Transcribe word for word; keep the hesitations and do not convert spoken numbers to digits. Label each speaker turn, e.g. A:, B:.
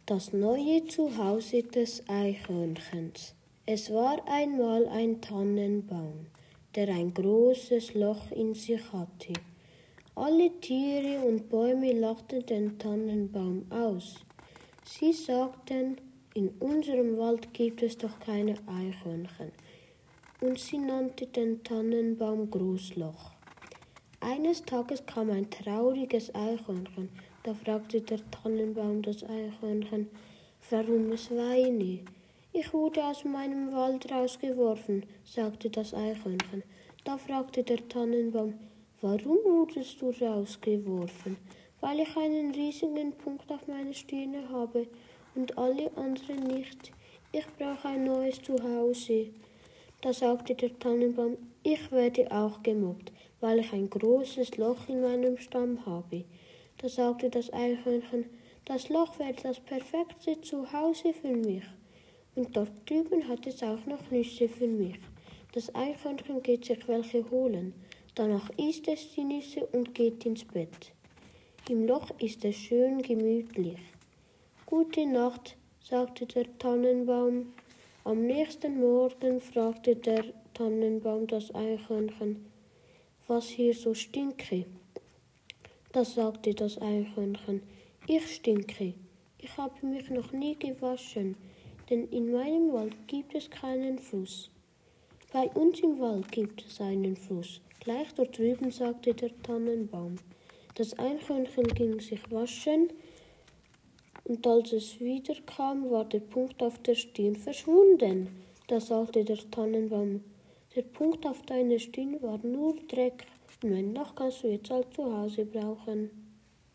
A: Das neue Zuhause des Eichhörnchens. Es war einmal ein Tannenbaum, der ein großes Loch in sich hatte. Alle Tiere und Bäume lachten den Tannenbaum aus. Sie sagten, in unserem Wald gibt es doch keine Eichhörnchen. Und sie nannte den Tannenbaum Großloch. Eines Tages kam ein trauriges Eichhörnchen. Da fragte der Tannenbaum das Eichhörnchen, warum es weine. Ich wurde aus meinem Wald rausgeworfen, sagte das Eichhörnchen. Da fragte der Tannenbaum, warum wurdest du rausgeworfen? Weil ich einen riesigen Punkt auf meiner Stirne habe und alle anderen nicht. Ich brauche ein neues Zuhause. Da sagte der Tannenbaum, ich werde auch gemobbt, weil ich ein großes Loch in meinem Stamm habe. Da sagte das Eichhörnchen, das Loch wäre das perfekte Zuhause für mich. Und dort drüben hat es auch noch Nüsse für mich. Das Eichhörnchen geht sich welche holen. Danach isst es die Nüsse und geht ins Bett. Im Loch ist es schön gemütlich. Gute Nacht, sagte der Tannenbaum. Am nächsten Morgen fragte der Tannenbaum das Eichhörnchen, was hier so stinke. Da sagte das Eichhörnchen, ich stinke. Ich habe mich noch nie gewaschen, denn in meinem Wald gibt es keinen Fluss. Bei uns im Wald gibt es einen Fluss. Gleich dort drüben, sagte der Tannenbaum. Das Eichhörnchen ging sich waschen, und als es wiederkam, war der Punkt auf der Stirn verschwunden. Da sagte der Tannenbaum, der Punkt auf deiner Stirn war nur Dreck, und wenn doch kannst du jetzt halt zu Hause brauchen.